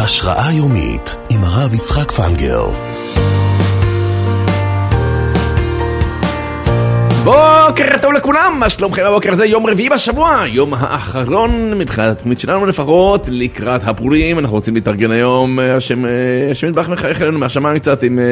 השראה יומית עם הרב יצחק פנגר. בוקר טוב לכולם, מה שלומכם הבוקר הזה? יום רביעי בשבוע, יום האחרון מבחינת התוכנית שלנו לפחות לקראת הפורים. אנחנו רוצים להתארגן היום, השם יתברך מחייך אלינו מהשמיים קצת עם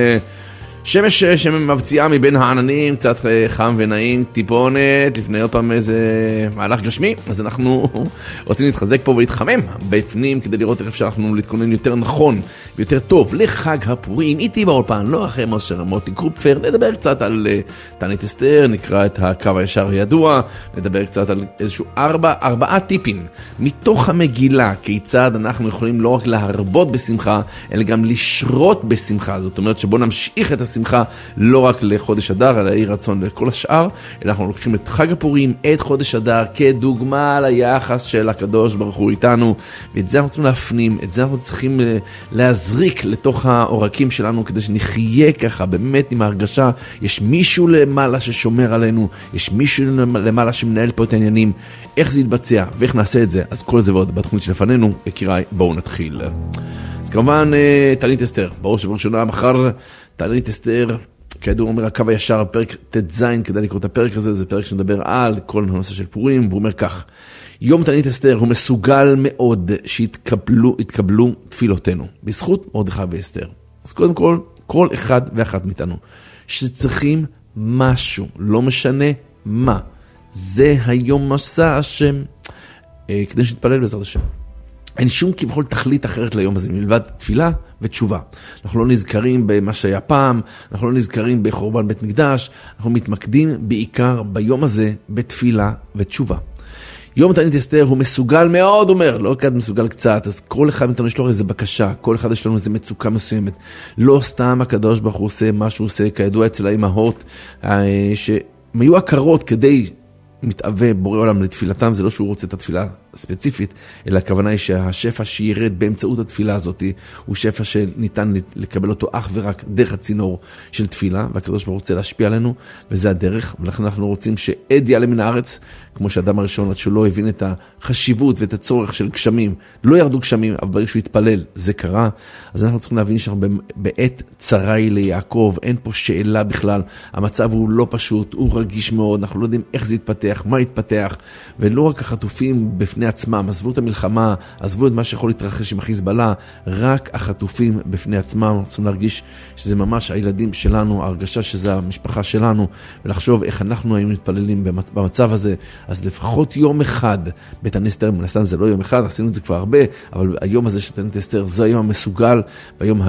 שמש שמבציעה מבין העננים, קצת חם ונעים, טיפונת, לפני עוד פעם איזה מהלך גשמי. אז אנחנו רוצים להתחזק פה ולהתחמם בפנים כדי לראות איך אפשר אנחנו להתכונן יותר נכון ויותר טוב לחג הפורים. איתי באולפן, לא אחרי משה מוטי קרופפר, נדבר קצת על תענית אסתר, נקרא את הקו הישר הידוע, נדבר קצת על איזשהו ארבעה טיפים מתוך המגילה, כיצד אנחנו יכולים לא רק להרבות בשמחה, אלא גם לשרות בשמחה. זאת אומרת שבוא נמשיך את השמחה לא רק לחודש אדר, אלא יהי רצון לכל השאר, אלא אנחנו לוקחים את חג הפורים, את חודש אדר, כדוגמה ליחס של הקדוש ברוך הוא איתנו, ואת זה אנחנו צריכים להפנים, את זה אנחנו צריכים להזריק לתוך העורקים שלנו, כדי שנחיה ככה, באמת עם ההרגשה, יש מישהו למעלה ששומר עלינו, יש מישהו למעלה שמנהל פה את העניינים, איך זה יתבצע ואיך נעשה את זה. אז כל זה ועוד בתוכנית שלפנינו, יקיריי, בואו נתחיל. אז כמובן, תענית אסתר, ברור שבראשונה מחר, תענית אסתר, כידוע אומר הקו הישר, פרק ט"ז, כדאי לקרוא את הפרק הזה, זה פרק שנדבר על כל הנושא של פורים, והוא אומר כך: יום תענית אסתר הוא מסוגל מאוד שיתקבלו תפילותינו, בזכות מרדכי ואסתר. אז קודם כל אחד ואחת מאיתנו, שצריכים משהו, לא משנה מה, זה היום מסע השם, כדי שנתפלל בעזרת השם. אין שום כביכול תכלית אחרת ליום הזה, מלבד תפילה ותשובה. אנחנו לא נזכרים במה שהיה פעם, אנחנו לא נזכרים בחורבן בית מקדש, אנחנו מתמקדים בעיקר ביום הזה בתפילה ותשובה. יום תענית אסתר הוא מסוגל מאוד, אומר, לא כאן מסוגל קצת, אז כל אחד מאיתנו יש לו איזו בקשה, כל אחד יש לנו איזו מצוקה מסוימת. לא סתם הקדוש ברוך הוא עושה מה שהוא עושה, כידוע אצל האימהות, שהן היו הכרות כדי מתאווה בורא עולם לתפילתם, זה לא שהוא רוצה את התפילה ספציפית, אלא הכוונה היא שהשפע שירד באמצעות התפילה הזאת, הוא שפע שניתן לקבל אותו אך ורק דרך הצינור של תפילה, והקדוש ברוך הוא רוצה להשפיע עלינו, וזה הדרך, ולכן אנחנו רוצים שעד יעלה מן הארץ, כמו שהאדם הראשון, עד שהוא לא הבין את החשיבות ואת הצורך של גשמים, לא ירדו גשמים, אבל ברגע שהוא התפלל, זה קרה. אז אנחנו צריכים להבין שאנחנו בעת צרי ליעקב, אין פה שאלה בכלל, המצב הוא לא פשוט, הוא רגיש מאוד, אנחנו לא יודעים איך זה יתפתח, מה יתפתח, ולא רק החטופים בפני עצמם, עזבו את המלחמה, עזבו את מה שיכול להתרחש עם החיזבאללה, רק החטופים בפני עצמם, אנחנו צריכים להרגיש שזה ממש הילדים שלנו, ההרגשה שזה המשפחה שלנו, ולחשוב איך אנחנו היינו מתפללים במצב הזה. אז לפחות יום אחד בתענית אסתר, מנסתם זה לא יום אחד, עשינו את זה כבר הרבה, אבל היום הזה של תענית אסתר זה היום המסוגל, והיום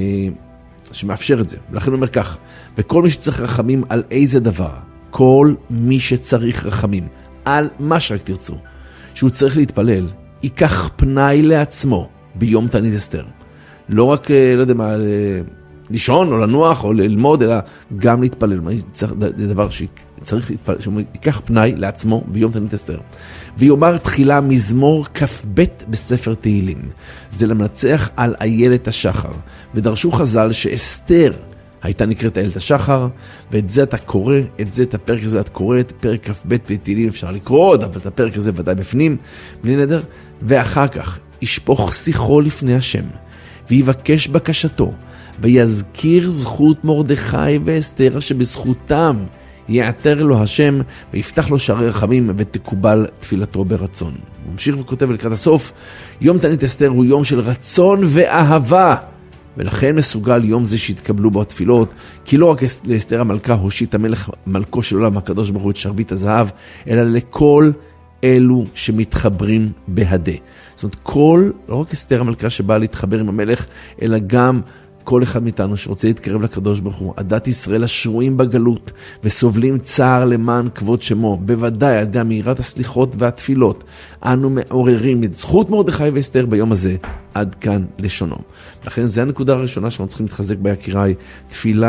שמאפשר את זה. ולכן אומר כך: וכל מי שצריך רחמים על איזה דבר, כל מי שצריך רחמים על מה שרק תרצו, שהוא צריך להתפלל, ייקח פנאי לעצמו ביום תענית אסתר. לא רק, לא יודע מה, לישון או לנוח או ללמוד, אלא גם להתפלל. זה דבר שצריך להתפלל, שהוא ייקח פנאי לעצמו ביום תענית אסתר. ויאמר תחילה מזמור כ"ב בספר תהילים. זה למנצח על איילת השחר. ודרשו חז"ל שאסתר הייתה נקראת איילת השחר, ואת זה אתה קורא, את הפרק הזה את קוראת, פרק כ"ב בתהילים אפשר לקרוא עוד, אבל את הפרק הזה ודאי בפנים, בלי נדר. ואחר כך ישפוך שיחו לפני השם, ויבקש בקשתו, ויזכיר זכות מרדכי ואסתר שבזכותם יעתר לו השם, ויפתח לו שערי רחמים, ותקובל תפילתו ברצון. הוא ממשיך וכותב לקראת הסוף: יום תענית אסתר הוא יום של רצון ואהבה, ולכן מסוגל יום זה שהתקבלו בו התפילות, כי לא רק לאסתר המלכה הושיט המלך מלכו של עולם הקדוש ברוך הוא את שרביט הזהב, אלא לכל אלו שמתחברים בהדה. זאת אומרת, לא רק אסתר המלכה שבאה להתחבר עם המלך, אלא גם כל אחד מאיתנו שרוצה להתקרב לקדוש ברוך הוא. עדת ישראל השרועים בגלות וסובלים צער למען כבוד שמו, בוודאי על ידי מהירת הסליחות והתפילות, אנו מעוררים את זכות מרדכי ואסתר ביום הזה. עד כאן לשונו. לכן זה הנקודה הראשונה שאנחנו צריכים להתחזק בה, יקיריי, תפילה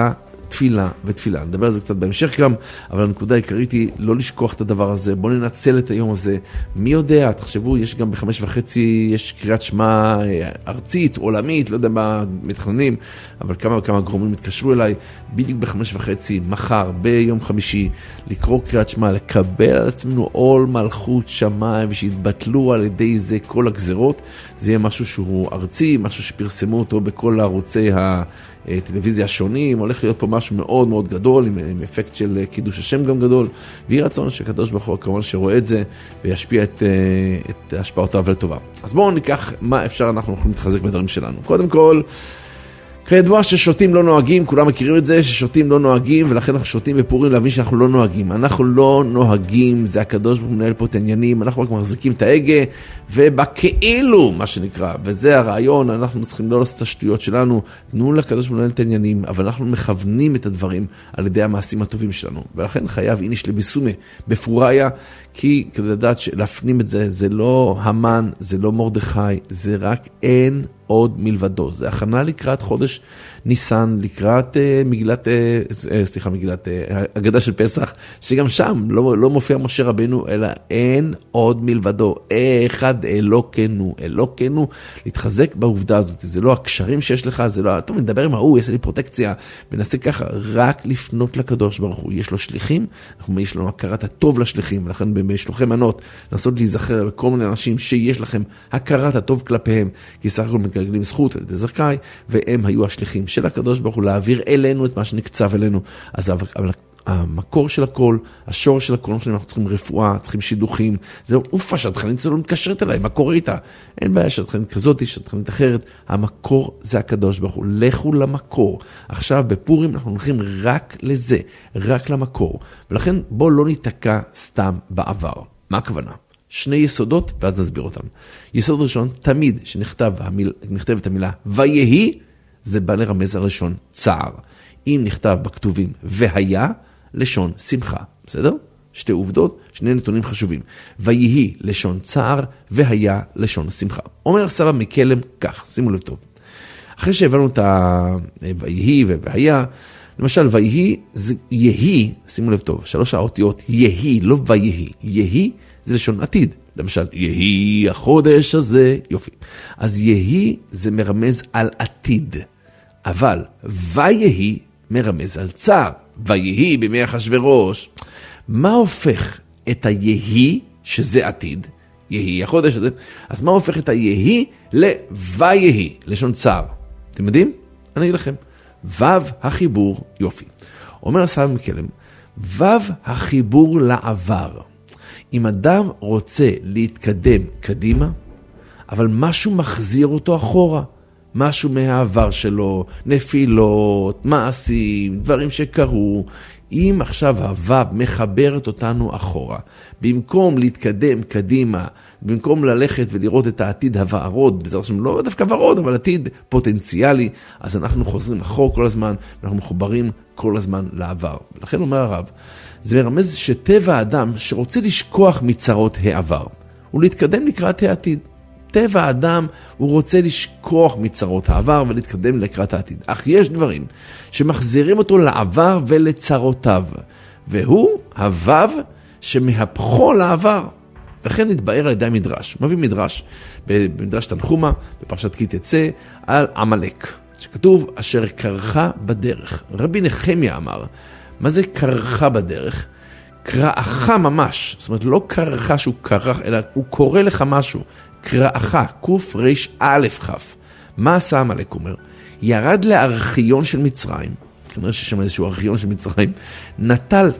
תפילה ותפילה. נדבר על זה קצת בהמשך גם, אבל הנקודה העיקרית היא לא לשכוח את הדבר הזה. בואו ננצל את היום הזה. מי יודע, תחשבו, יש גם ב5:30, יש קריאת שמע ארצית, עולמית, לא יודע מה מתכננים, אבל כמה וכמה גורמים התקשרו אליי, בדיוק ב5:30, מחר, ביום חמישי, לקרוא קריאת שמע, לקבל על עצמנו עול מלכות שמיים, ושיתבטלו על ידי זה כל הגזרות. זה יהיה משהו שהוא ארצי, משהו שפרסמו אותו בכל ערוצי הטלוויזיה השונים, הולך להיות פה משהו מאוד מאוד גדול, עם אפקט של קידוש השם גם גדול, ויהי רצון שקדוש ברוך הוא כמובן שרואה את זה, וישפיע את השפעותיו לטובה. אז בואו ניקח מה אפשר אנחנו יכולים להתחזק בדברים שלנו. קודם כל, כידוע ששותים לא נוהגים, כולם מכירים את זה, ששותים לא נוהגים, ולכן אנחנו שותים בפורים להבין שאנחנו לא נוהגים. אנחנו לא נוהגים, זה הקדוש ברוך הוא מנהל פה את העניינים, אנחנו רק מחזיקים את ההגה, ובכאילו, מה שנקרא, וזה הרעיון, אנחנו צריכים לא לעשות את השטויות שלנו, תנו לקדוש ברוך הוא מנהל את העניינים, אבל אנחנו מכוונים את הדברים על ידי המעשים הטובים שלנו. ולכן חייב איניש לביסומה בפוריה, כי כדי לדעת להפנים את זה, זה לא המן, זה לא מרדכי, זה רק אין עוד מלבדו. זה הכנה לקראת חודש ניסן, לקראת מגילת אגדה של פסח, שגם שם לא מופיע משה רבנו, אלא אין עוד מלבדו. אחד אלוקנו, להתחזק בעובדה הזאת. זה לא הקשרים שיש לך, זה לא, טוב, נדבר עם ההוא, יש לי פרוטקציה, ונעשה ככה, רק לפנות לקדוש ברוך הוא. יש לו שליחים, יש לנו הכרת הטוב לשליחים, ולכן בשלוחי מנות, לנסות להיזכר בכל מיני אנשים שיש לכם הכרת הטוב כלפיהם, כי סך הכל מגלגלים זכות על ידי זכאי, והם היו השליחים של הקדוש ברוך הוא להעביר אלינו את מה שנקצב אלינו. אז המקור של הכל, השור של הכל, אנחנו צריכים רפואה, צריכים שידוכים, זהו, אופה, שהתכנית לא מתקשרת אליי, מה קורה איתה? אין בעיה שהתכנית כזאת, שהתכנית אחרת, המקור זה הקדוש ברוך הוא, לכו למקור. עכשיו בפורים אנחנו הולכים רק לזה, רק למקור, ולכן בוא לא ניתקע סתם בעבר. מה הכוונה? שני יסודות, ואז נסביר אותם. יסוד ראשון, תמיד שנכתבת המילה ויהי, זה בא לרמז על לשון צער. אם נכתב בכתובים והיה, לשון שמחה. בסדר? שתי עובדות, שני נתונים חשובים. ויהי לשון צער, והיה לשון שמחה. אומר סבא מקלם כך, שימו לב טוב. אחרי שהבנו את ויהי והיה, למשל ויהי, זה יהי, שימו לב טוב, 3 האותיות יהי, לא ויהי. יהי זה לשון עתיד. למשל, יהי החודש הזה, יופי. אז יהי זה מרמז על עתיד. אבל ויהי מרמז על צער. ויהי בימי אחשוורוש. מה הופך את היהי, שזה עתיד, יהי החודש הזה, אז מה הופך את היהי לויהי, לשון צער? אתם יודעים? אני אגיד לכם. וו החיבור, יופי. אומר הסבא מקלם, וו החיבור לעבר. אם אדם רוצה להתקדם קדימה, אבל משהו מחזיר אותו אחורה, משהו מהעבר שלו, נפילות, מעשים, דברים שקרו, אם עכשיו הוו מחברת אותנו אחורה, במקום להתקדם קדימה, במקום ללכת ולראות את העתיד הוורוד, בזה ראשון לא דווקא ורוד, אבל עתיד פוטנציאלי, אז אנחנו חוזרים אחור כל הזמן, ואנחנו מחוברים כל הזמן לעבר. ולכן אומר הרב, זה מרמז שטבע האדם שרוצה לשכוח מצרות העבר, ולהתקדם לקראת העתיד. טבע האדם הוא רוצה לשכוח מצרות העבר ולהתקדם לקראת העתיד. אך יש דברים שמחזירים אותו לעבר ולצרותיו, והוא הוו שמהפכו לעבר. וכן נתבאר על ידי המדרש. מביא מדרש במדרש תנחומה, בפרשת כי תצא, על עמלק, שכתוב אשר קרחה בדרך. רבי נחמיה אמר, מה זה קרחה בדרך? קראך ממש, זאת אומרת לא קרחה שהוא קרח, אלא הוא קורא לך משהו. קראך, קוף ריש א' כף. מה עשה עמלק? אומר, ירד לארכיון של מצרים, כנראה ששם איזשהו ארכיון של מצרים, נטל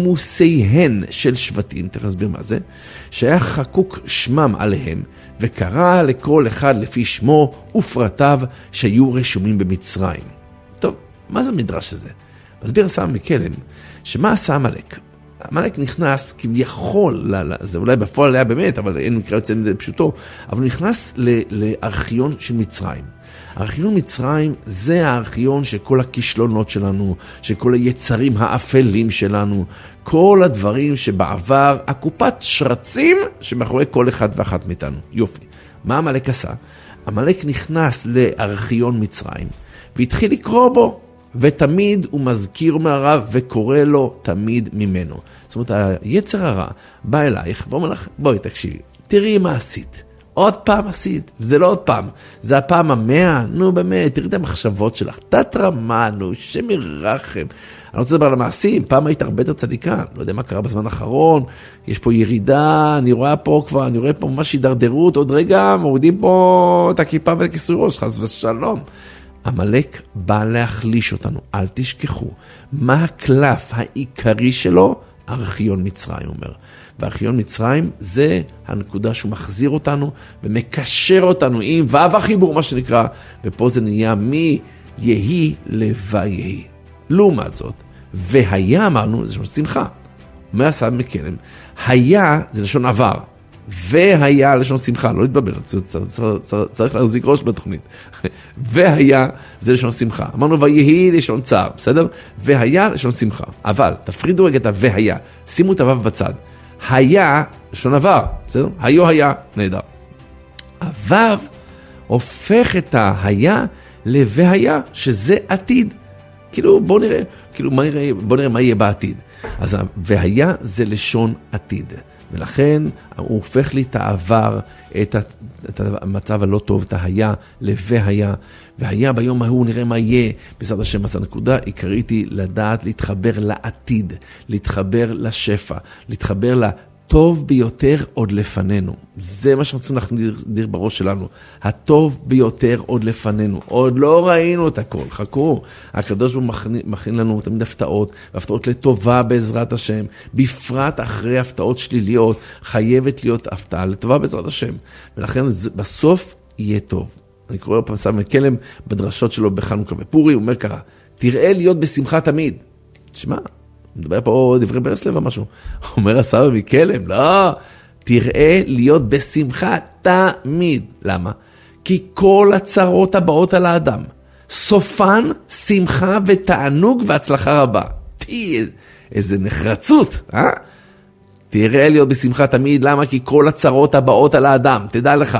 תימוסיהן של שבטים, תכף נסביר מה זה, שהיה חקוק שמם עליהם, וקרא לכל אחד לפי שמו ופרטיו שהיו רשומים במצרים. טוב, מה זה המדרש הזה? מסביר הסבא מקלם, שמה עשה עמלק? עמלק נכנס כביכול, זה אולי בפועל היה באמת, אבל אין מקרה יוצא מזה פשוטו, אבל הוא נכנס לארכיון של מצרים. ארכיון מצרים זה הארכיון של כל הכישלונות שלנו, של כל היצרים האפלים שלנו, כל הדברים שבעבר, הקופת שרצים שמאחורי כל אחד ואחת מאיתנו. יופי. מה עמלק עשה? עמלק נכנס לארכיון מצרים, והתחיל לקרוא בו. ותמיד הוא מזכיר מהרע וקורא לו תמיד ממנו. זאת אומרת, היצר הרע בא אלייך ואומר לך, בואי תקשיבי, תראי מה עשית. עוד פעם עשית, וזה לא עוד פעם, זה הפעם 100, נו באמת, תראי את המחשבות שלך, תת רמה, נו, שם ירחם. אני רוצה לדבר על המעשים, פעם היית הרבה יותר צדיקה, לא יודע מה קרה בזמן האחרון, יש פה ירידה, אני רואה פה ממש הידרדרות, עוד רגע מורידים פה את הכיפה ואת הכיסוי ראש, חס ושלום. המלאק בא להחליש אותנו, אל תשכחו. מה הקלף העיקרי שלו? ארכיון מצרים, אומר. וארכיון מצרים זה הנקודה שהוא מחזיר אותנו ומקשר אותנו עם וו החיבור, מה שנקרא, ופה זה נהיה מי יהי לוויהי. לעומת זאת, והיה אמרנו, זה לשון שמחה. אומר הסבא מקלם, היה זה לשון עבר, והיה לשון שמחה, לא להתבלבל, צריך להחזיק ראש בתוכנית. והיה זה לשון שמחה. אמרנו ויהי לשון צער, בסדר? והיה לשון שמחה. אבל תפרידו רגע את והיה, שימו את הוו בצד. היה לשון עבר, בסדר? היה, נהדר. הוו הופך את היה לווהיה, שזה עתיד. כאילו בוא נראה מה יהיה בעתיד. אז והיה זה לשון עתיד. ולכן הוא הופך לי את העבר, את המצב הלא טוב, את היה לווהיה. והיה ביום ההוא נראה מה יהיה. בעזרת השם, אז הנקודה עיקרית היא לדעת להתחבר לעתיד, להתחבר לשפע, להתחבר לטוב ביותר עוד לפנינו. זה מה שאנחנו צריכים להחדיר בראש שלנו. הטוב ביותר עוד לפנינו. עוד לא ראינו את הכל. חכו. הקדוש ברוך הוא מכין לנו תמיד הפתעות, והפתעות לטובה בעזרת השם. בפרט אחרי הפתעות שליליות, חייבת להיות הפתעה לטובה בעזרת השם. ולכן בסוף יהיה טוב. אני קורא פעם סבא מקלם בדרשות שלו בחנוכה ופורים, הוא אומר ככה, תראה להיות בשמחה תמיד. תשמע, מדבר פה דברי ברסלב או משהו. אומר הסבא מקלם, לא, תראה להיות בשמחה תמיד. למה? כי כל הצרות הבאות על האדם, סופן, שמחה ותענוג והצלחה רבה. איזה נחרצות, אה? תראה להיות בשמחה תמיד, למה? כי כל הצרות הבאות על האדם, תדע לך,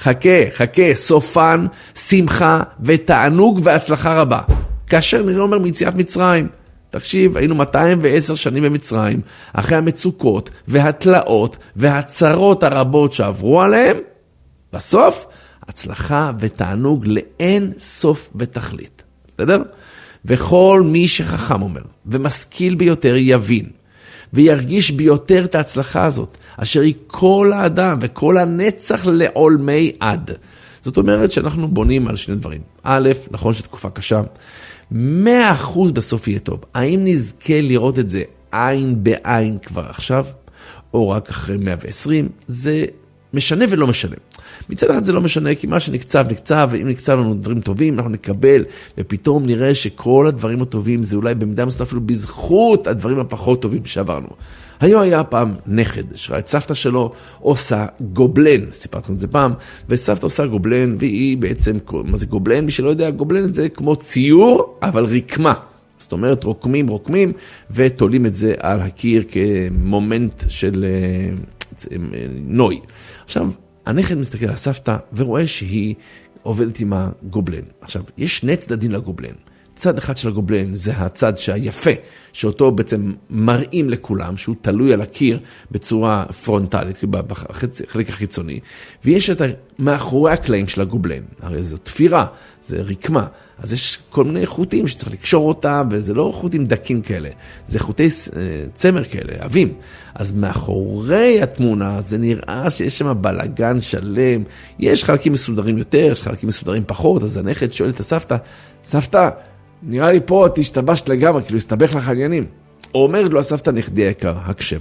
חכה, סופן, שמחה ותענוג והצלחה רבה. כאשר נראה אומר מיציאת מצרים, תקשיב, היינו 210 שנים במצרים, אחרי המצוקות והתלאות והצרות הרבות שעברו עליהם, בסוף, הצלחה ותענוג לאין סוף ותכלית. בסדר? וכל מי שחכם אומר, ומשכיל ביותר יבין, וירגיש ביותר את ההצלחה הזאת, אשר היא כל האדם וכל הנצח לעולמי עד. זאת אומרת שאנחנו בונים על שני דברים. א', נכון שתקופה קשה, 100% בסוף יהיה טוב. האם נזכה לראות את זה עין בעין כבר עכשיו, או רק אחרי 120? זה משנה ולא משנה. מצד אחד זה לא משנה, כי מה שנקצב, ואם נקצב לנו דברים טובים, אנחנו נקבל, ופתאום נראה שכל הדברים הטובים, זה אולי במידה מסוימת אפילו בזכות הדברים הפחות טובים שעברנו. היום היה פעם נכד, שראה את סבתא שלו עושה גובלן, סיפרתם את זה פעם, וסבתא עושה גובלן, והיא בעצם, מה זה גובלן? מי שלא יודע, גובלן זה כמו ציור, אבל רקמה. זאת אומרת, רוקמים, ותולים את זה על הקיר כמומנט של נוי. עכשיו, הנכד מסתכל על הסבתא ורואה שהיא עובדת עם הגובלן. עכשיו, יש שני צדדים לגובלן. צד אחד של הגובלן זה הצד שהיפה, שאותו בעצם מראים לכולם, שהוא תלוי על הקיר בצורה פרונטלית, בחלק החיצוני, ויש את מאחורי הקלעים של הגובלן. הרי זו תפירה, זה רקמה, אז יש כל מיני חוטים שצריך לקשור אותם, וזה לא חוטים דקים כאלה, זה חוטי צמר כאלה, אבים. אז מאחורי התמונה זה נראה שיש שם בלגן שלם, יש חלקים מסודרים יותר, יש חלקים מסודרים פחות, אז הנכד שואל את הסבתא, סבתא, נראה לי פה תשתבשת לגמרי, כאילו הסתבך לך עניינים. אומר לו הסבתא נכדי היקר, הקשב.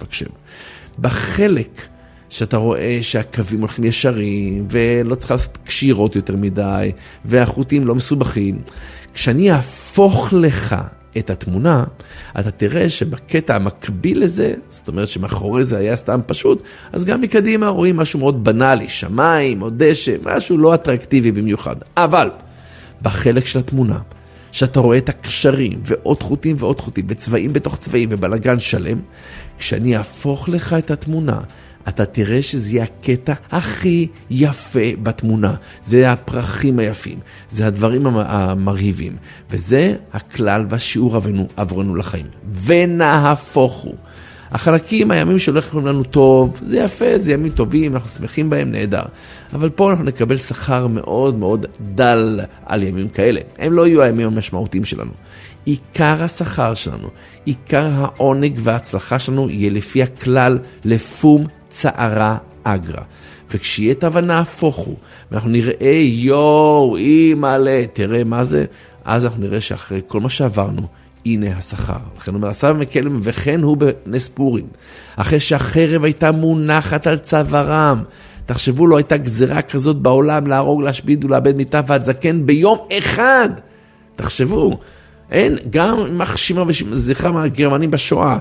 בחלק שאתה רואה שהקווים הולכים ישרים, ולא צריך לעשות קשירות יותר מדי, והחוטים לא מסובכים, כשאני אהפוך לך את התמונה, אתה תראה שבקטע המקביל לזה, זאת אומרת שמאחורי זה היה סתם פשוט, אז גם מקדימה רואים משהו מאוד בנאלי, שמיים או דשא, משהו לא אטרקטיבי במיוחד. אבל בחלק של התמונה, שאתה רואה את הקשרים ועוד חוטים וצבעים בתוך צבעים ובלגן שלם, כשאני אהפוך לך את התמונה, אתה תראה שזה יהיה הקטע הכי יפה בתמונה. זה הפרחים היפים, זה הדברים המרהיבים, וזה הכלל והשיעור עברנו לחיים. ונהפוך הוא. החלקים, הימים שהולכים לנו טוב, זה יפה, זה ימים טובים, אנחנו שמחים בהם, נהדר. אבל פה אנחנו נקבל שכר מאוד מאוד דל על ימים כאלה. הם לא יהיו הימים המשמעותיים שלנו. עיקר השכר שלנו, עיקר העונג וההצלחה שלנו יהיה לפי הכלל לפום צערה אגרה. וכשיהיה תווה נהפוך הוא, ואנחנו נראה יואו, אימאלה, תראה מה זה, אז אנחנו נראה שאחרי כל מה שעברנו, הנה השכר. לכן אומר הסבא מקלם, וכן הוא בנס פורים. אחרי שהחרב הייתה מונחת על צווארם, תחשבו, לא הייתה גזירה כזאת בעולם להרוג, להשביד ולאבד מיטה ועד זקן ביום אחד. תחשבו, אין, גם מחשימה וזכרם הגרמנים בשואה,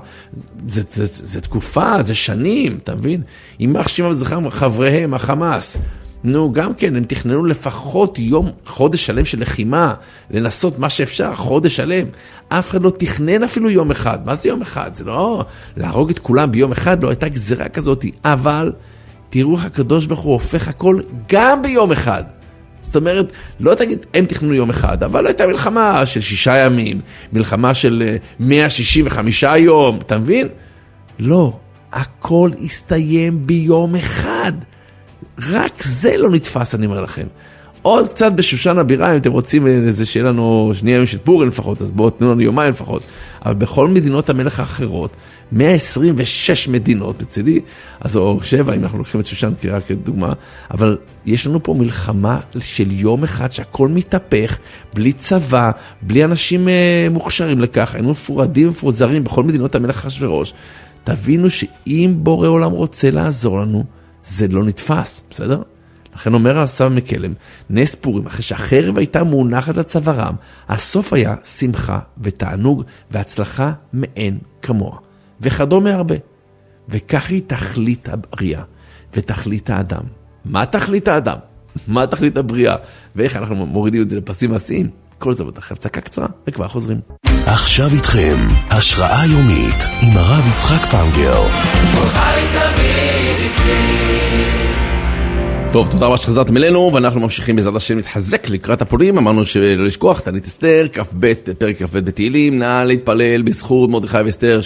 זה תקופה, זה שנים, אתה מבין? עם מחשימה וזכרם חבריהם, החמאס, נו, גם כן, הם תכננו לפחות חודש שלם של לחימה, לנסות מה שאפשר, חודש שלם. אף אחד לא תכנן אפילו יום אחד. מה זה יום אחד? זה לא להרוג את כולם ביום אחד, לא הייתה גזירה כזאת. אבל תראו איך הקדוש ברוך הוא הופך הכל גם ביום אחד. זאת אומרת, לא תגיד, הם תכננו יום אחד, אבל לא הייתה מלחמה של 6 ימים, מלחמה של 165 יום, אתה מבין? לא, הכל הסתיים ביום אחד. רק זה לא נתפס, אני אומר לכם. עוד קצת בשושן הבירה, אם אתם רוצים איזה שיהיה לנו 2 ימים של פורים לפחות, אז בואו תנו לנו יומיים לפחות. אבל בכל מדינות המלך האחרות, 126 מדינות בצדי, אז או 7, אם אנחנו לוקחים את שושן רק כדוגמה, אבל יש לנו פה מלחמה של יום אחד שהכל מתהפך, בלי צבא, בלי אנשים מוכשרים לכך, היינו מפורדים ומפוזרים בכל מדינות המלך אחשוורוש. תבינו שאם בורא עולם רוצה לעזור לנו, זה לא נתפס, בסדר? לכן אומר הסבא מקלם, נס פורים, אחרי שהחרב הייתה מונחת על צווארם, הסוף היה שמחה ותענוג והצלחה מאין כמוה. וכדומה הרבה. וכך היא תכלית הבריאה ותכלית האדם. מה תכלית האדם? מה תכלית הבריאה? ואיך אנחנו מורידים את זה לפסים מעשיים? כל זה אחרי הפסקה קצרה, וכבר חוזרים. עכשיו איתכם, השראה יומית עם הרב יצחק פנגר. טוב, תודה רבה שחזרתם אלינו, ואנחנו ממשיכים בעזרת השם להתחזק לקראת הפורים. אמרנו שלא לשכוח, תענית אסתר, פרק כ"ב בתהילים, נא להתפלל בזכות מרדכי ואסתר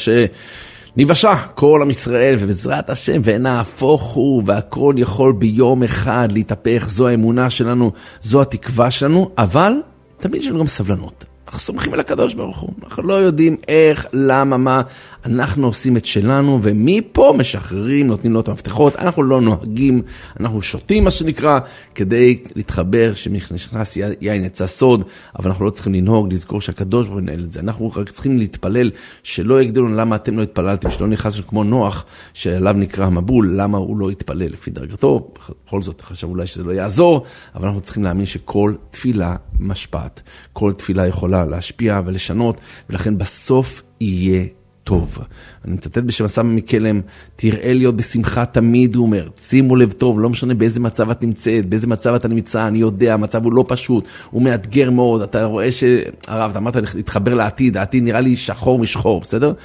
שניוושע כל עם ישראל, ובעזרת השם ונהפוך הוא, והכל יכול ביום אחד להתהפך. זו האמונה שלנו, זו התקווה שלנו, אבל תמיד יש לנו גם סבלנות. אנחנו סומכים על הקדוש ברוך הוא, אנחנו לא יודעים איך, למה, מה, אנחנו עושים את שלנו, ומפה משחררים, נותנים לו את המפתחות, אנחנו לא נוהגים, אנחנו שותים מה שנקרא, כדי להתחבר שנכנס יין יצא סוד, אבל אנחנו לא צריכים לנהוג, לזכור שהקדוש ברוך הוא ינהל את זה, אנחנו רק צריכים להתפלל, שלא יגדלו למה אתם לא התפללתם, שלא נכנס כמו נוח, שעליו נקרא המבול, למה הוא לא התפלל לפי דרגתו, בכל זאת חשב אולי שזה לא יעזור, אבל אנחנו צריכים להאמין שכל תפילה משפט, כל תפילה יכולה להשפיע ולשנות, ולכן בסוף יהיה טוב. אני מצטט בשם הסבא מקלם, תראה להיות בשמחה תמיד, הוא אומר, שימו לב טוב, לא משנה באיזה מצב את נמצאת, באיזה מצב אתה נמצא, אני יודע, המצב הוא לא פשוט, הוא מאתגר מאוד, אתה רואה שהרב, אתה אמרת להתחבר לעתיד, העתיד נראה לי שחור משחור, בסדר?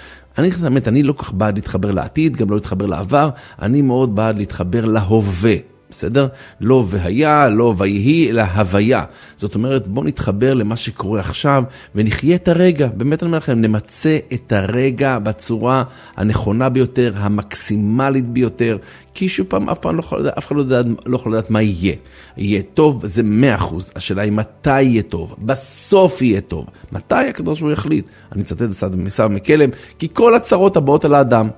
אני לא כך בעד להתחבר לעתיד, גם לא להתחבר לעבר, אני מאוד בעד להתחבר להווה. בסדר? לא והיה, לא ויהי, אלא הוויה. זאת אומרת, בוא נתחבר למה שקורה עכשיו, ונחיה את הרגע. באמת אני אומר לכם, נמצא את הרגע בצורה הנכונה ביותר, המקסימלית ביותר, כי שוב פעם, אף אחד לא יכול לדעת מה יהיה. יהיה טוב, זה 100%. השאלה היא מתי יהיה טוב. בסוף יהיה טוב. מתי הקדוש ברוך הוא יחליט? אני מצטט בסבא מקלם, כי כל הצרות הבאות על האדם,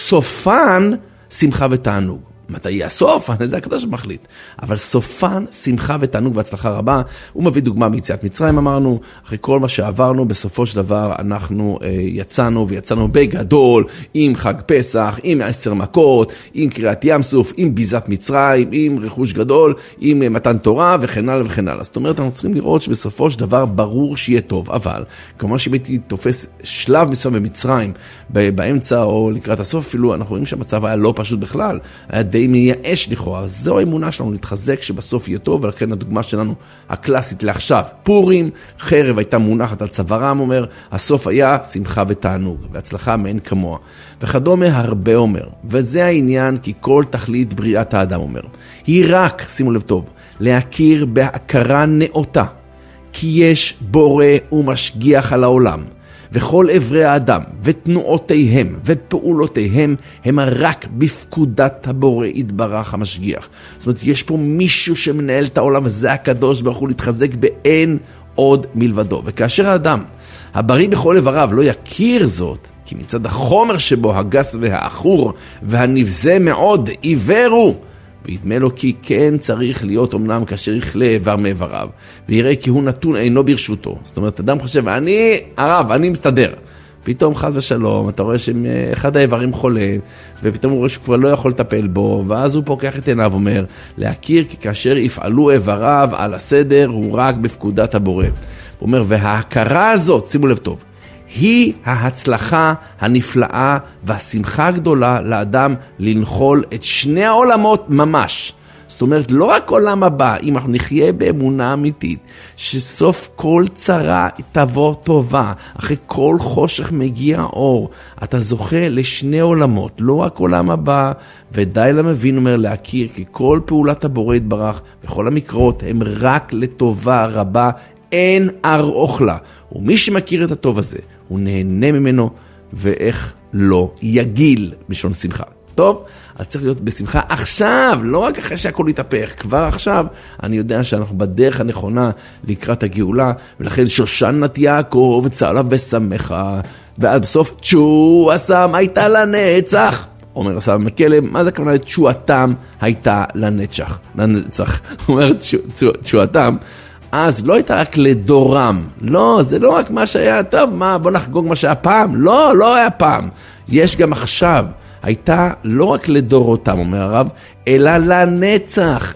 סופן שמחה ותענוג. מתי יהיה הסוף? זה הקדוש מחליט. אבל סופן, שמחה ותענוג והצלחה רבה. הוא מביא דוגמה מיציאת מצרים, אמרנו, אחרי כל מה שעברנו, בסופו של דבר אנחנו יצאנו בגדול, עם חג פסח, עם 10 מכות, עם קריאת ים סוף, עם ביזת מצרים, עם רכוש גדול, עם מתן תורה וכן הלאה וכן הלאה. זאת אומרת, אנחנו צריכים לראות שבסופו של דבר ברור שיהיה טוב, אבל כמובן שהייתי תופס שלב מסוים במצרים, באמצע או לקראת הסוף אפילו, אנחנו רואים שהמצב היה לא פשוט בכלל. היה די מייאש לכאורה. זו האמונה שלנו להתחזק שבסוף יהיה טוב, ולכן הדוגמה שלנו הקלאסית לעכשיו. פורים, חרב הייתה מונחת על צווארם, אומר, הסוף היה שמחה ותענוג, והצלחה מאין כמוה. וכדומה הרבה אומר, וזה העניין כי כל תכלית בריאת האדם אומר. היא רק, שימו לב טוב, להכיר בהכרה נאותה, כי יש בורא ומשגיח על העולם. וכל עברי האדם ותנועותיהם ופעולותיהם הם רק בפקודת הבורא יתברך המשגיח. זאת אומרת, יש פה מישהו שמנהל את העולם, וזה הקדוש ברוך הוא, להתחזק באין עוד מלבדו. וכאשר האדם הבריא בכל עבריו לא יכיר זאת, כי מצד החומר שבו הגס והאחור והנבזה מאוד עיוורו, וידמה לו כי כן צריך להיות אומנם כאשר יכלה איבר מאיבריו, ויראה כי הוא נתון אינו ברשותו. זאת אומרת, אדם חושב, אני מסתדר. פתאום חס ושלום, אתה רואה שאחד האיברים חולה, ופתאום הוא רואה שהוא כבר לא יכול לטפל בו, ואז הוא פוקח את עיניו, אומר, להכיר כי כאשר יפעלו איבריו על הסדר, הוא רק בפקודת הבורא. הוא אומר, וההכרה הזאת, שימו לב טוב, היא ההצלחה הנפלאה והשמחה הגדולה לאדם לנחול את שני העולמות ממש. זאת אומרת, לא רק עולם הבא, אם אנחנו נחיה באמונה אמיתית, שסוף כל צרה תבוא טובה, אחרי כל חושך מגיע אור, אתה זוכה לשני עולמות, לא רק עולם הבא, ודי למבין אומר להכיר, כי כל פעולת הבורא יתברך, וכל המקרות הם רק לטובה רבה, אין ארוך לה. ומי שמכיר את הטוב הזה, הוא נהנה ממנו, ואיך לא יגיל משון שמחה. טוב, אז צריך להיות בשמחה עכשיו, לא רק אחרי שהכל יתהפך, כבר עכשיו אני יודע שאנחנו בדרך הנכונה לקראת הגאולה, ולכן שושנת יעקב צהלה ושמחה, ועד בסוף תשועתם הייתה לנצח. אומר הסבא מקלם, מה זה הכוונה? תשועתם הייתה לנצח. הוא אומר תשועתם, אז לא הייתה רק לדורם, לא, זה לא רק מה שהיה, טוב, בוא נחגוג מה שהיה פעם, לא היה פעם, יש גם עכשיו, הייתה לא רק לדורותם, אומר הרב, אלא לנצח,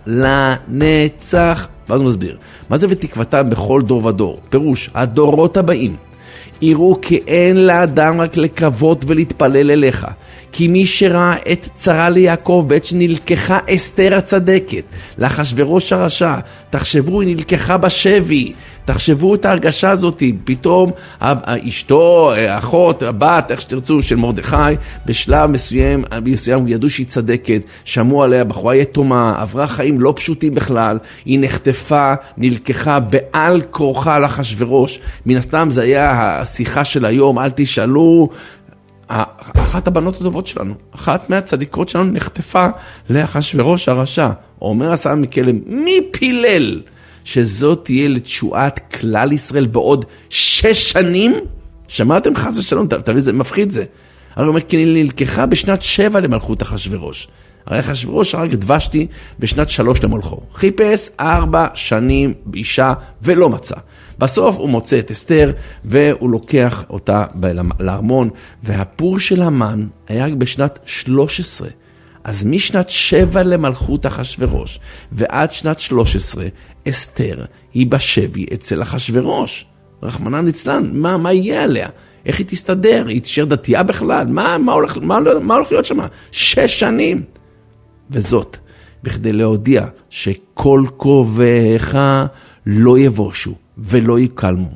ואז הוא מסביר, מה זה ותקוותם בכל דור ודור? פירוש, הדורות הבאים, יראו כי אין לאדם רק לקוות ולהתפלל אליך, כי מי שראה את צרה ליעקב בעת שנלקחה אסתר הצדקת, לאחשוורוש הרשע, תחשבו, היא נלקחה בשבי, תחשבו את ההרגשה הזאת, פתאום אשתו, אחות, הבת, איך שתרצו, של מרדכי, בשלב מסוים ידעו שהיא צדקת, שמעו עליה, בחורה יתומה, עברה חיים לא פשוטים בכלל, היא נחטפה, נלקחה בעל כורחה לאחשוורוש, מן הסתם זה היה השיחה של היום, אל תשאלו, אחת הבנות הטובות שלנו, אחת מהצדיקות שלנו נחטפה לאחשוורוש הרשע. אומר הסבא מקלם, מי פילל שזאת תהיה לתשועת כלל ישראל בעוד 6 שנים? שמעתם חס ושלום, תראי, זה מפחיד זה. הרי אומר, כי נלקחה בשנת 7 למלכות אחשוורוש. הרי אחשוורוש הרג את ושתי בשנת 3 למלכו. חיפש 4 שנים באישה ולא מצא. בסוף הוא מוצא את אסתר, והוא לוקח אותה לארמון, והפור של המן היה בשנת 13. אז משנת 7 למלכות אחשוורוש, ועד שנת 13, אסתר היא בשבי אצל אחשוורוש. רחמנא ליצלן, מה יהיה עליה? איך היא תסתדר? היא תישאר דתייה בכלל? מה הולך להיות שם? 6 שנים. וזאת, בכדי להודיע שכל קובעך לא יבושו. ולא יקלמו,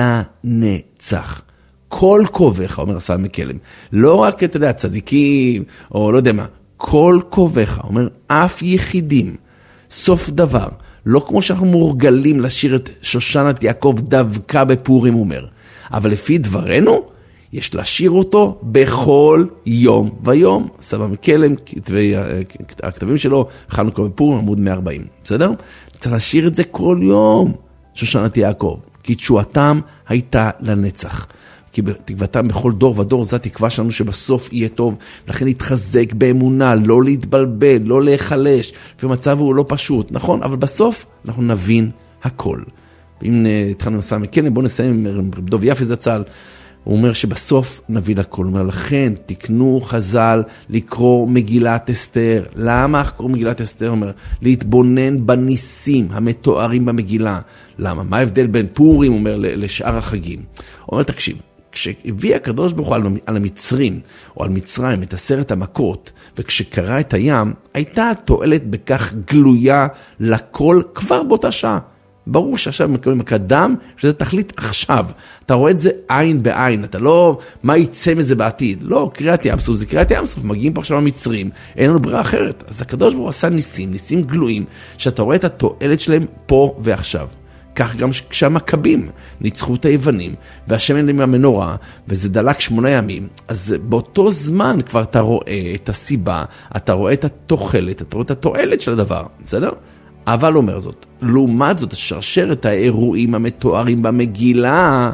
לנצח. כל קובעך, אומר הסבא מקלם, לא רק את הצדיקים, או לא יודע מה, כל קובעך, אומר, אף יחידים, סוף דבר, לא כמו שאנחנו מורגלים לשיר את שושנת יעקב דווקא בפורים, אומר, אבל לפי דברנו, יש לשיר אותו בכל יום ויום. סבא מקלם, הכתבים שלו, חנוכה בפורים, עמוד 140, בסדר? צריך לשיר את זה כל יום. שושנת יעקב, כי תשועתם הייתה לנצח. כי תקוותם בכל דור ודור, זו התקווה שלנו שבסוף יהיה טוב, לכן להתחזק באמונה, לא להתבלבל, לא להיחלש, ומצב הוא לא פשוט, נכון? אבל בסוף אנחנו נבין הכל. ואם התחלנו לסיים מכן, בואו נסיים עם רב דב יפי זצ"ל, הוא אומר שבסוף נבין הכל. הוא אומר, לכן תקנו חז"ל לקרוא מגילת אסתר. למה לקרוא מגילת אסתר? הוא אומר, להתבונן בניסים המתוארים במגילה. למה? מה ההבדל בין פורים, הוא אומר, לשאר החגים? הוא אומר, תקשיב, כשהביא הקדוש ברוך הוא על המצרים, או על מצרים, את 10 המכות, וכשקרא את הים, הייתה התועלת בכך גלויה לכל כבר באותה שעה. ברור שעכשיו מקבלים מכת דם, שזה תכלית עכשיו. אתה רואה את זה עין בעין, אתה לא, מה יצא מזה בעתיד? לא, קריאת ים סוף, זה קריאת ים סוף, מגיעים פה עכשיו המצרים, אין לנו ברירה אחרת. אז הקדוש ברוך הוא עשה ניסים גלויים, שאתה רואה את התועלת שלהם פה ועכשיו. כך גם כשהמכבים ניצחו את היוונים, והשמן עם המנורה, וזה דלק 8 ימים, אז באותו זמן כבר אתה רואה את הסיבה, אתה רואה את התוחלת, אתה רואה את התועלת של הדבר, בסדר? אבל אומר זאת, לעומת זאת, שרשרת האירועים המתוארים במגילה,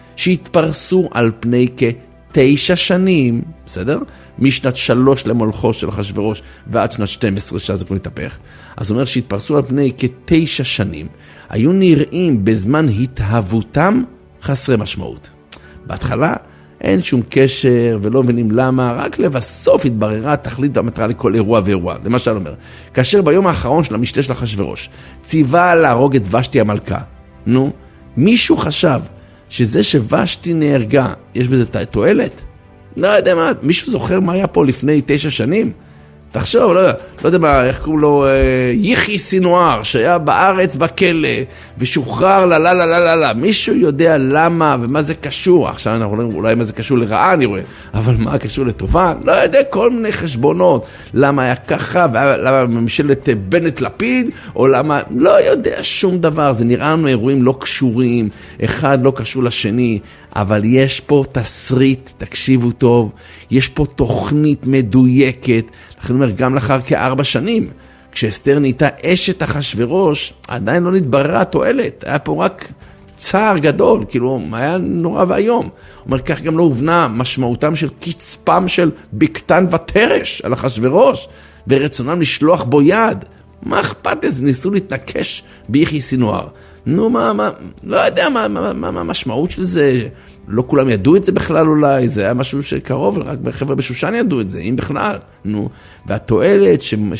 שהתפרסו על פני כ9 שנים, בסדר? משנת 3 למולכו של אחשוורוש ועד שנת 12, שזה כבר נתהפך. אז אומר שהתפרסו על פני כ9 שנים, היו נראים בזמן התהוותם חסרי משמעות. בהתחלה אין שום קשר ולא מבינים למה, רק לבסוף התבררה תכלית והמטרה לכל אירוע ואירוע. למשל אומר, כאשר ביום האחרון של המשתה של אחשוורוש, ציווה להרוג את ושתי המלכה. נו, מישהו חשב שזה שוושתי נהרגה, יש בזה תועלת? לא יודע מה, מישהו זוכר מה היה פה לפני 9 שנים? תחשוב, לא יודע מה, איך קוראים לו, יחי סינואר, שהיה בארץ בכלא, ושוחרר לה, מישהו יודע למה ומה זה קשור? עכשיו אנחנו רואים אולי מה זה קשור לרעה, אני רואה, אבל מה קשור לטובה? לא יודע, כל מיני חשבונות, למה היה ככה, ולמה ממשלת בנט לפיד, או למה, לא יודע שום דבר, זה נראה לנו אירועים לא קשורים, אחד לא קשור לשני, אבל יש פה תסריט, תקשיבו טוב, יש פה תוכנית מדויקת, לכן אומר, גם לאחר כ4 שנים, כשאסתר נהייתה אשת אחשוורוש, עדיין לא נתבררה תועלת, היה פה רק צער גדול, כאילו, היה נורא והיום. אומר, כך גם לא הובנה משמעותם של קצפם של בקתן ותרש על אחשוורוש, ורצונם לשלוח בו יד. מה אכפת לזה? ניסו להתנקש ביחי סינואר. נו, לא יודע מה המשמעות של זה, לא כולם ידעו את זה בכלל אולי, זה היה משהו שקרוב, רק חבר'ה בשושן ידעו את זה, אם בכלל, נו, והתועלת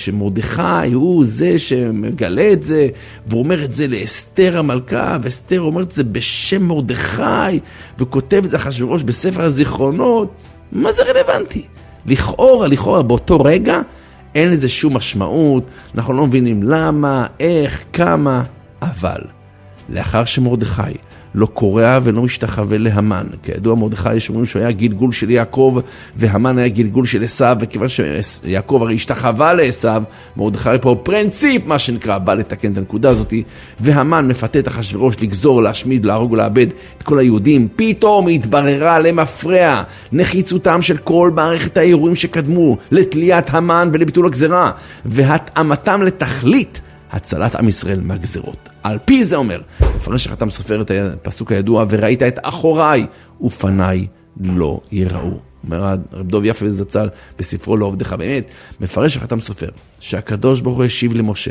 שמרדכי הוא זה שמגלה את זה, והוא אומר את זה לאסתר המלכה, ואסתר אומרת את זה בשם מרדכי, וכותב את זה אחשוורוש בספר הזיכרונות, מה זה רלוונטי? לכאורה, באותו רגע, אין לזה שום משמעות, אנחנו לא מבינים למה, איך, כמה, אבל לאחר שמרדכי לא קורא ולא משתחווה להמן, כידוע מרדכי שאומרים שהוא היה גלגול של יעקב והמן היה גלגול של עשיו, וכיוון שיעקב הרי השתחווה לעשיו, מרדכי פה פרינציפ מה שנקרא, בא לתקן את הנקודה הזאת, והמן מפתה את אחשוורוש לגזור, להשמיד, להרוג ולאבד את כל היהודים. פתאום התבררה למפרע נחיצותם של כל מערכת האירועים שקדמו לתליית המן ולביטול הגזרה, והתאמתם לתכלית הצלת עם ישראל מהגזרות. על פי זה אומר, מפרש החתם סופר את הפסוק הידוע, וראית את אחוריי ופניי לא יראו. אומר רב דוב יפה זצ"ל בספרו לא עובדך, באמת, מפרש החתם סופר, שהקדוש ברוך הוא השיב למשה,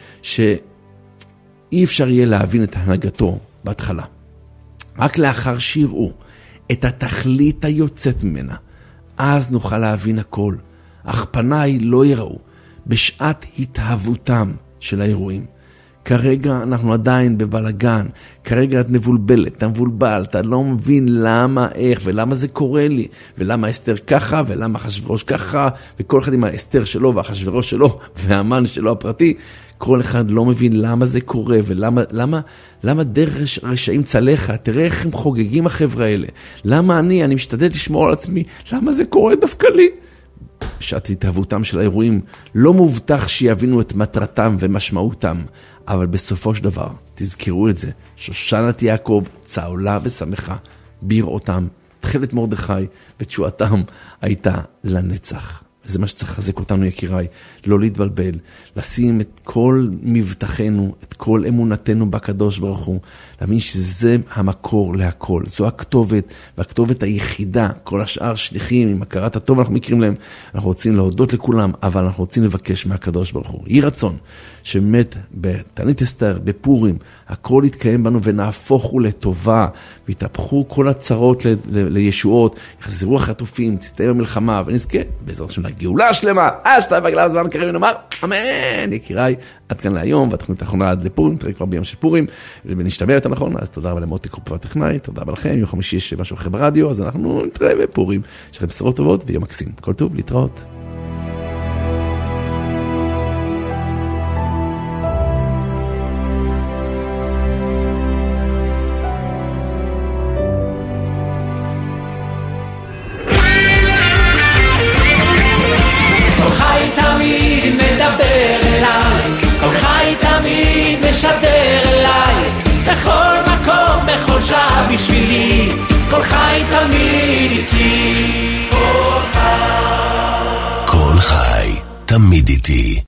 שאי אפשר יהיה להבין את הנהגתו בהתחלה. רק לאחר שיראו את התכלית היוצאת ממנה, אז נוכל להבין הכל. אך פניי לא יראו בשעת התהוותם של האירועים. כרגע אנחנו עדיין בבלגן, כרגע את מבולבלת, אתה מבולבל, אתה לא מבין למה, איך ולמה זה קורה לי, ולמה אסתר ככה ולמה אחשוורוש ככה, וכל אחד עם האסתר שלו והאחשוורוש שלו והמן שלו הפרטי, כל אחד לא מבין למה זה קורה ולמה דרך רשעים צלחה, תראה איך הם חוגגים החבר'ה האלה, למה אני משתדל לשמור על עצמי, למה זה קורה דווקא לי? בשעת התהוותם של האירועים לא מובטח שיבינו את מטרתם ומשמעותם, אבל בסופו של דבר, תזכרו את זה, שושנת יעקב צהולה ושמחה בראותם, תחילת מרדכי ותשועתם הייתה לנצח. וזה מה שצריך לחזק אותנו יקיריי, לא להתבלבל, לשים את כל מבטחנו, את כל אמונתנו בקדוש ברוך הוא, להבין שזה המקור להכל, זו הכתובת, והכתובת היחידה, כל השאר שליחים, עם הכרת הטוב אנחנו מכירים להם, אנחנו רוצים להודות לכולם, אבל אנחנו רוצים לבקש מהקדוש ברוך הוא. יהי רצון שבאמת בתענית אסתר, בפורים, הכל יתקיים בנו ונהפוכו לטובה, ויתהפכו כל הצרות לישועות, יחזרו החטופים, תסתיים המלחמה, ונזכה בעזרת השם לגאולה השלמה, השתה בגלל הזמן קריב ונאמר, אמן, יקיריי, עד כאן להיום, והתוכנית האחרונה עד לפורים, תראה כבר ביום של פורים, ונשתמע יותר נכון, אז תודה רבה למוטי קרופ והטכנאי, תודה רבה לכם, יום חמישי יש משהו אחר ברדיו, אז אנחנו נתראה בפורים, יש לכם בשורות טובות ויום מקסים. כל טוב, להתראות. משדר אליי בכל מקום, בכל שעה בשבילי, כל חי תמיד איתי, כל חי תמיד איתי.